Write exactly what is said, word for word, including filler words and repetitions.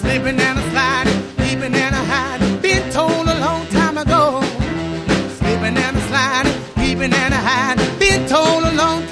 Slipping and a sliding, leaping and a hiding, been told a long time ago. Slipping and a sliding, leaping and a hiding, been told a long time ago.